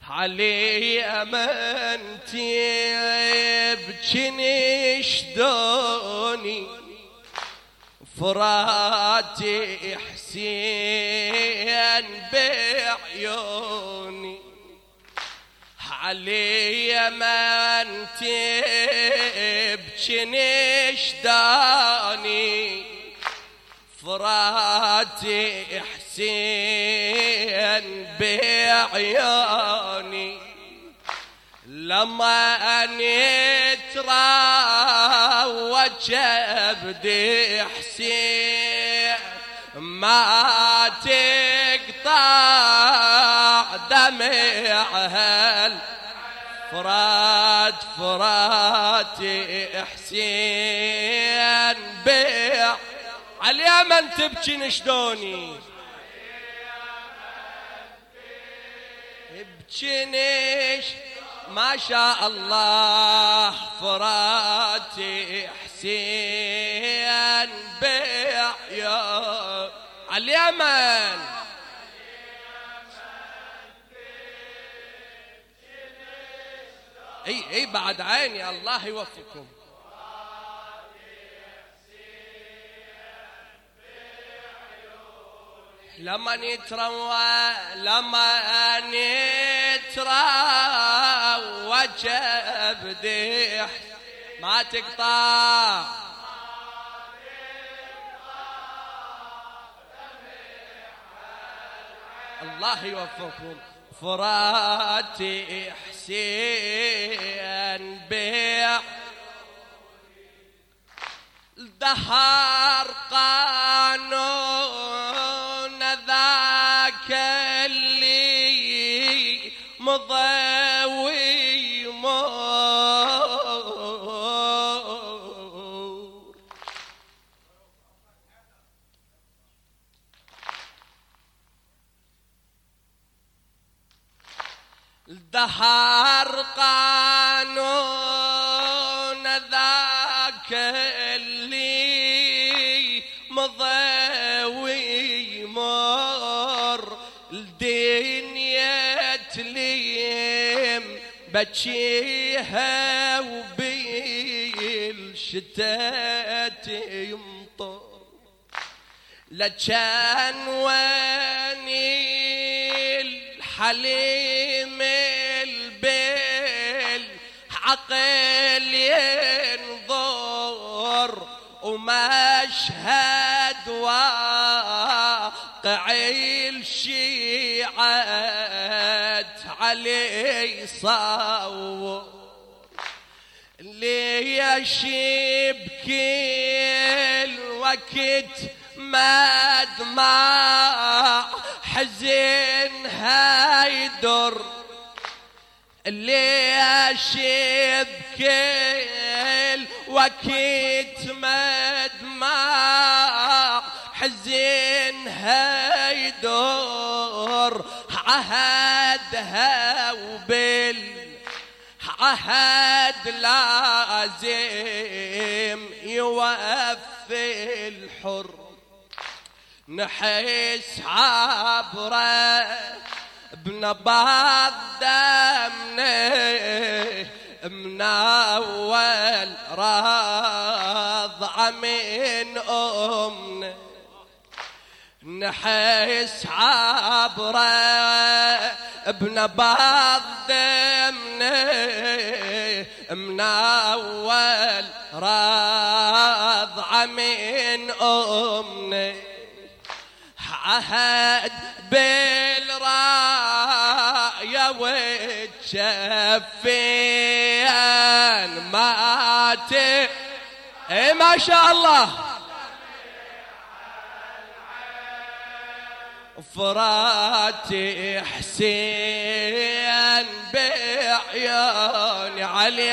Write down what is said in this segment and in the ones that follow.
علي أمنتي بجني شدوني فراتي حسين بعيوني علي أمنتي بجني شدوني فراتي حسين بعيوني لما أني تراوج بدي حسين ما تقطع دمع فراتي حسين بيع على من تبكي نشدوني ابكي ما شاء الله فراتي حسين بيع يا اليمن اي بعد عيني الله يوفقكم لما نتروى وجبدي ما تقطع الله يوفقكم فراتي حسين بيع الدهر قانون ذاك اللي مضى ويمر الدهر قانون ذاك اللي مضى ويمر الدنيا تليم بجيها وبالشتات يمطر لجان واني الحليم البيل عقل ينظر ومشهد واقعي الشيعات علي صور ليش يبكي الوقت ما دمع حزن هيدر ليش يبكي الوقت ما دمع حزن هيدر عهدها عهد لازم يوفي الحر نحس عبره بنبض دمنا من أول رضع من أمنا نحس عبره بنبض دمنا من أول رضع من أمنا عهد بالراية وتشفين ماتي ما شاء الله فراتي حسين بعيوني على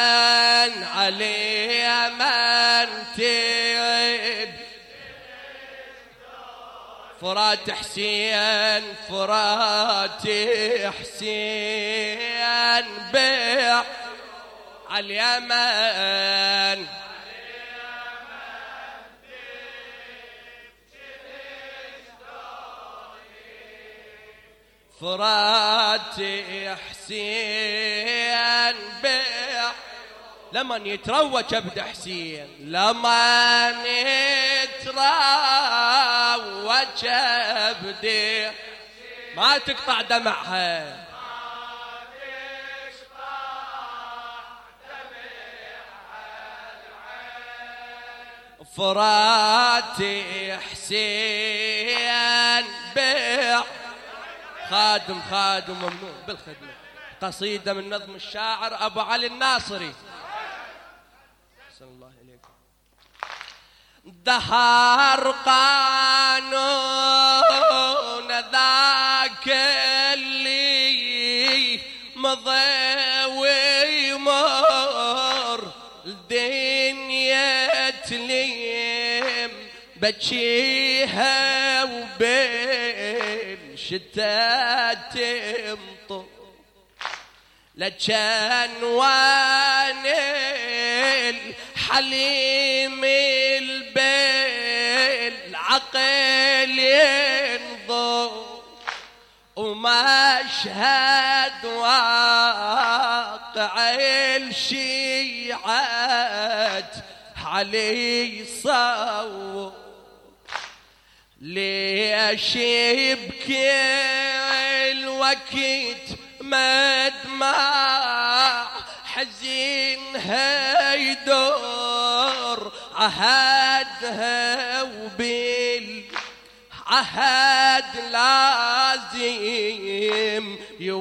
اليمن تيب فرات حسين فراتي حسين بيع على اليمن فراتي حسين بيع لمن يتروى كبد حسين، لمن يتروى كبد ما تقطع دمعها، فراتي حسين بيع خادم ممنوع بالخدمة. قصيدة من نظم الشاعر أبو علي الناصري. أحسن الله إليكم. دهر قانون ذاك اللي مضى ويمر، الدنيا تليم بجيها وبالشتاء تمطر، لجان واني الحليم البيل عقل ينظر، ومشهد واقع الشيعات علي صور، ليش يبكي الوقت مدمع حزين هيدور، عهدها وبالعهد لازم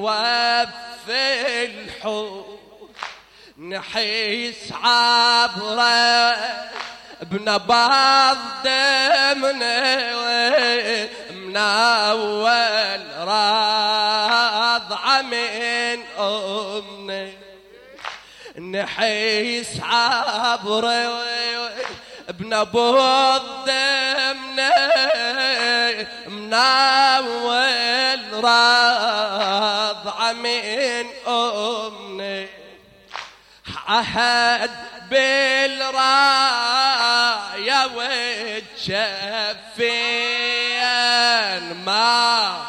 يوفي الحب، نحيس عبره بنبض دمنا من أول رضعة من أمنا، نحيس عبره بنبض دمنا من أول رضعة من أمنا، عهد بالراية وتشفين ما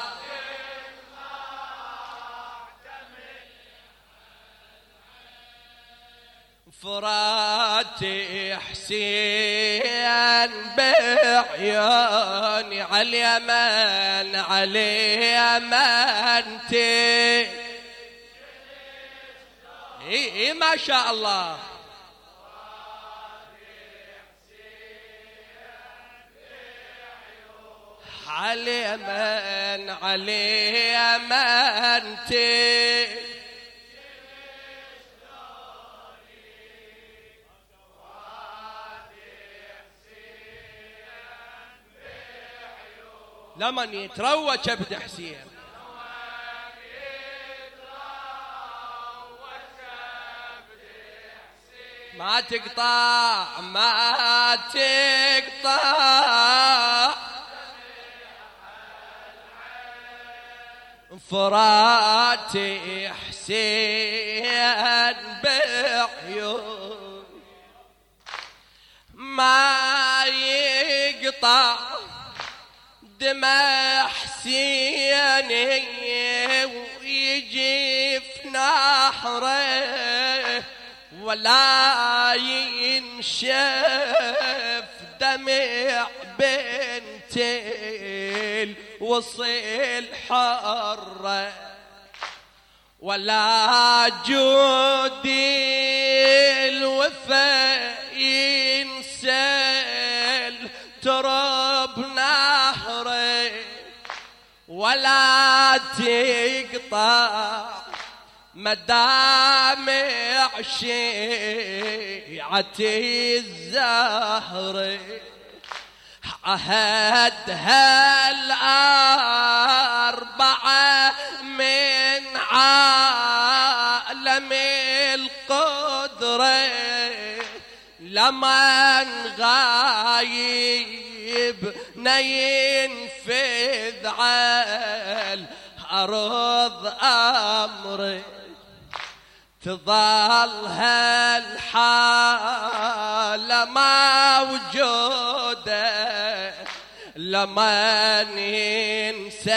فراتي حسين بعيوني على اليمن إيه ما شاء الله. علي من لمن يتروى كبد حسين، ما تقطع ما تقطع فراتي حسين بعيون، ما يقطع دمع حسيني ويجي في نحره، ولا ينشف دمع بنت الوصل حره، ولا جودي الوفا ينسل ترب نهره، ولا تقطع مدامع شيعتي الزهر، عهدها الأربعة من عالم القدرة، لمن غايب ينفذ على الأرض أمره، تظل هالحالة موجودة لما ننسى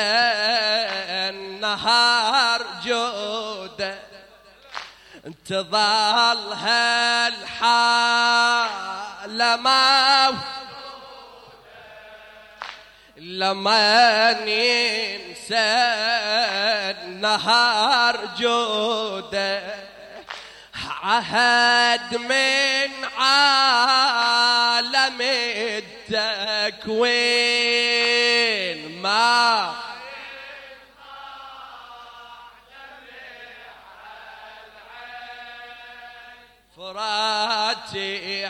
النهار جوده تظل هالحالة ما لما ننسى النهار جوده عهد من عالم التكوين ما فراتي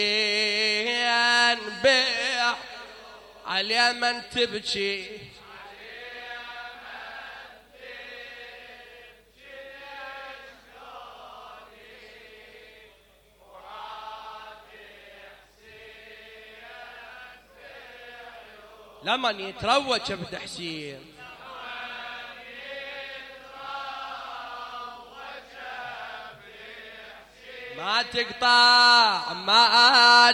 حسين بيع على من تبكي لمن يتروج ابن حسين ما تقطع ما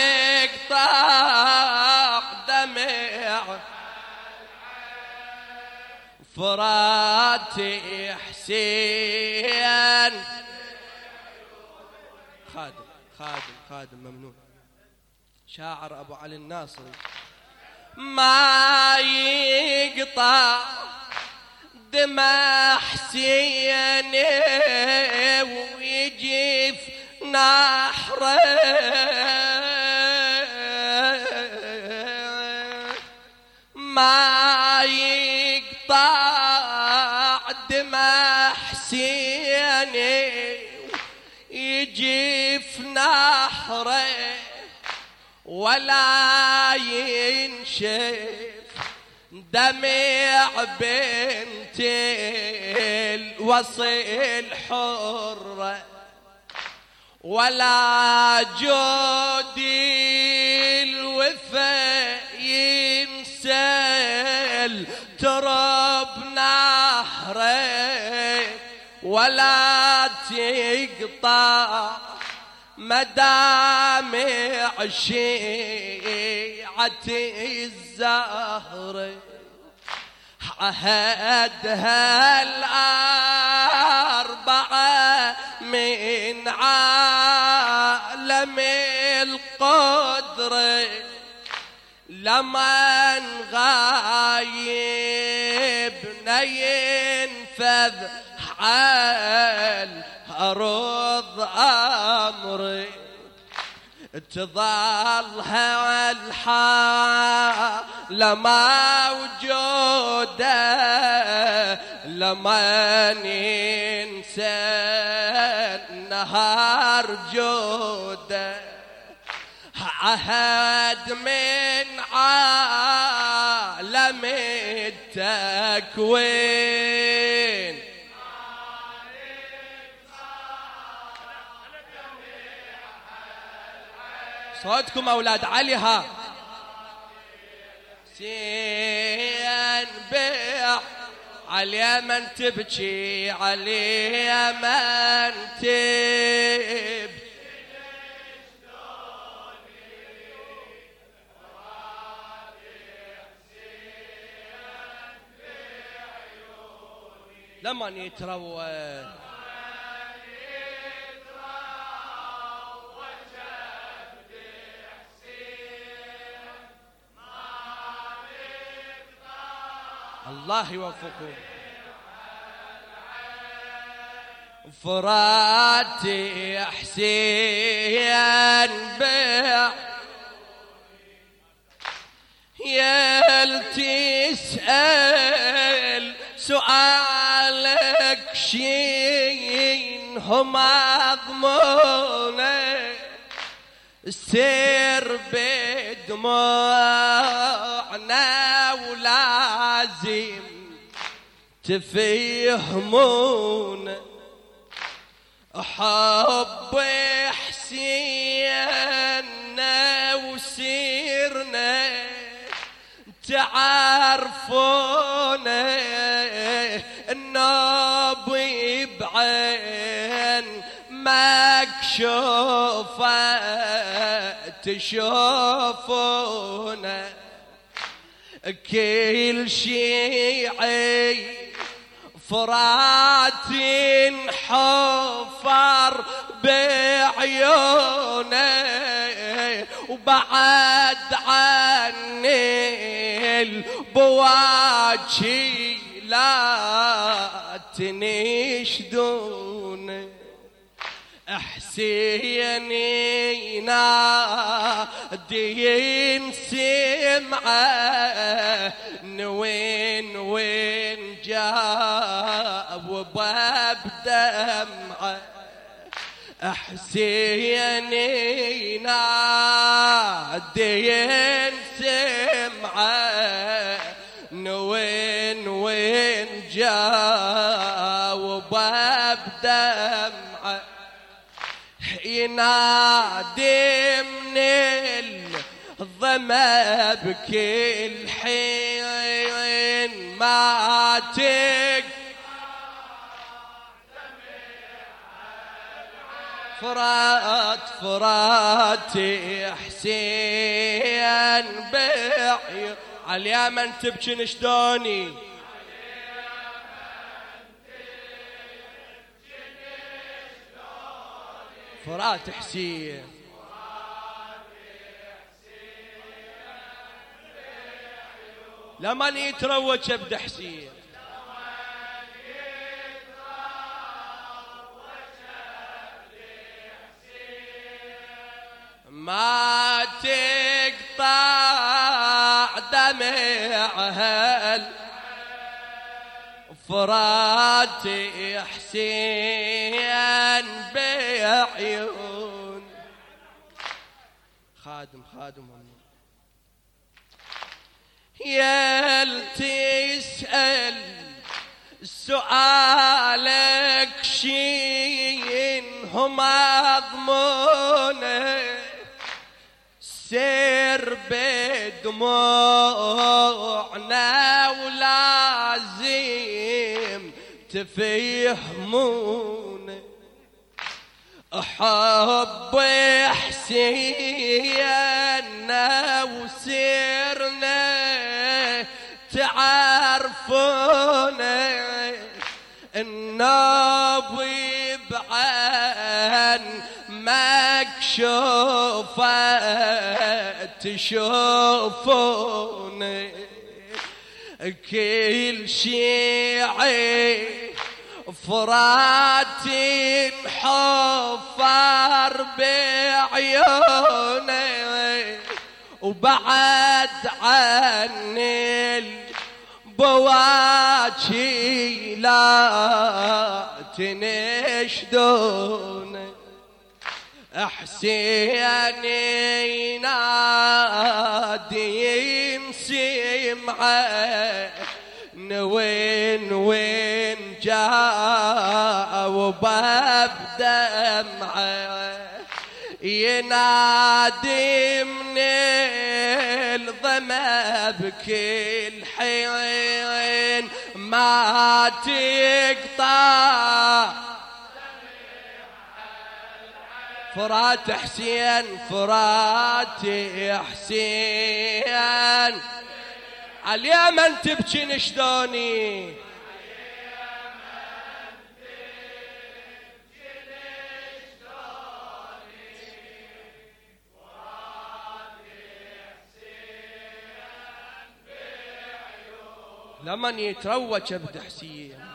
تقطع دمع فراتي حسين خادم ممنون شاعر أبو علي الناصري ما يقطع دمع حسين ويجي في نحره ما يقطع دمع حسين يجي في نحره ولا ينشف دمع بنت الوصي الحرة ولا جودي الوفا ينسل ترب نهره ولا تقطع مدامع شيعة الزهر عهدها الأربعة من عالم القدر لمن غايبنا ينفذ حال أرض أمري تظل هالحالة موجودة لما ننسى النهار جوده عهد من عالم التكوين صوتكم أولاد علي ها سين بيع على من تبكي على من تبكي لما يتروى الله يوفقكم فراتي حسين بيع يا تسأل سؤالك شين هما ضمونه السير بدموعنا ولازم تفهمون حب حسيننا وسيرنا تعرفون النبي بعين مكشوفة تشوفون كل شيعي فرات حفر بعيونه وبعد عني البواجي لا تنشدون. حسيني نادين سمعه وين جاب باب دمعه. حسيني نادين سمعه وين جاب باب دمعه. ينادي من الظما بكل حين ما فرات حسين بعيون. على اليمن تبكي نشدوني فرات حسين لمن يتروج ابد حسين. ما تقطع دمعها فرات حسين بعيون. خادم يل تسأل سؤالك شين هم أضمونه سر بدموعنا ولازم تفهمون. حب حسينا وسرنا تعرفون النبي بعن مكشوفة تشوفون. كل شيعي فرات حفر بعيونه وبعد عن البواجي لا تنشدون. حسيني نادي سمعه وين جاء وباب دمعه. ينادي من الظما بكل حين ما تقطع فرات حسين على اليمن تبكي نشدوني لمن يتروج ابد حسين.